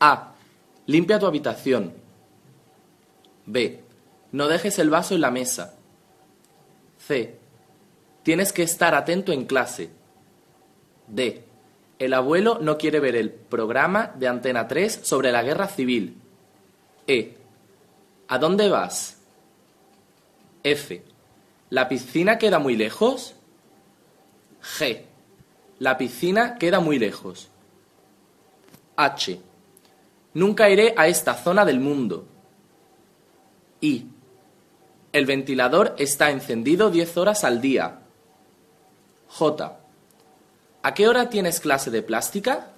A. Limpia tu habitación. B. No dejes el vaso en la mesa. C. Tienes que estar atento en clase. D. El abuelo no quiere ver el programa de Antena 3 sobre la guerra civil. E. ¿A dónde vas? F. ¿La piscina queda muy lejos? G. La piscina queda muy lejos. H. Nunca iré a esta zona del mundo. I. El ventilador está encendido 10 horas al día. J. ¿A qué hora tienes clase de plástica?